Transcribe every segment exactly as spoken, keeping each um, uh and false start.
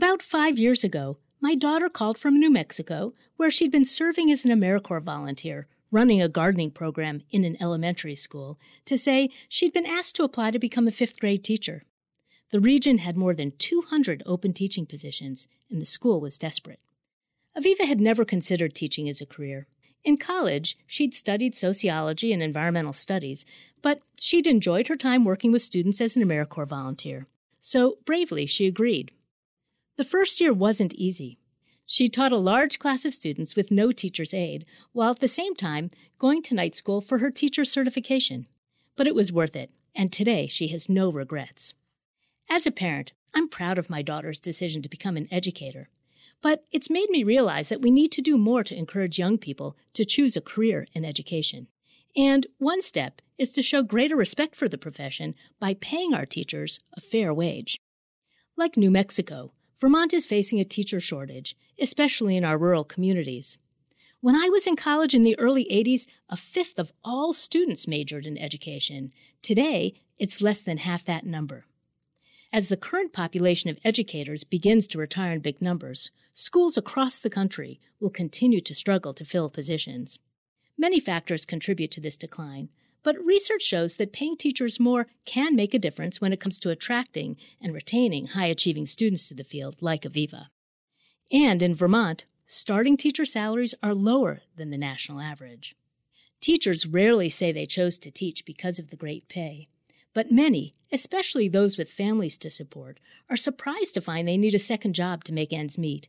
About five years ago, my daughter called from New Mexico, where she'd been serving as an AmeriCorps volunteer, running a gardening program in an elementary school, to say she'd been asked to apply to become a fifth-grade teacher. The region had more than two hundred open teaching positions, and the school was desperate. Aviva had never considered teaching as a career. In college, she'd studied sociology and environmental studies, but she'd enjoyed her time working with students as an AmeriCorps volunteer. So, bravely, she agreed. The first year wasn't easy. She taught a large class of students with no teacher's aid, while at the same time going to night school for her teacher certification. But it was worth it, and today she has no regrets. As a parent, I'm proud of my daughter's decision to become an educator. But it's made me realize that we need to do more to encourage young people to choose a career in education. And one step is to show greater respect for the profession by paying our teachers a fair wage. Like New Mexico, Vermont is facing a teacher shortage, especially in our rural communities. When I was in college in the early eighties, a fifth of all students majored in education. Today, it's less than half that number. As the current population of educators begins to retire in big numbers, schools across the country will continue to struggle to fill positions. Many factors contribute to this decline, but research shows that paying teachers more can make a difference when it comes to attracting and retaining high-achieving students to the field like Aviva. And in Vermont, starting teacher salaries are lower than the national average. Teachers rarely say they chose to teach because of the great pay. But many, especially those with families to support, are surprised to find they need a second job to make ends meet.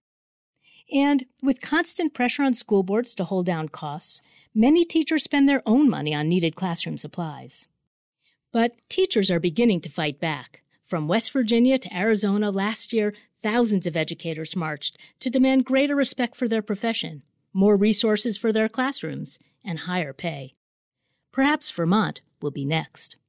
And with constant pressure on school boards to hold down costs, many teachers spend their own money on needed classroom supplies. But teachers are beginning to fight back. From West Virginia to Arizona last year, thousands of educators marched to demand greater respect for their profession, more resources for their classrooms, and higher pay. Perhaps Vermont will be next.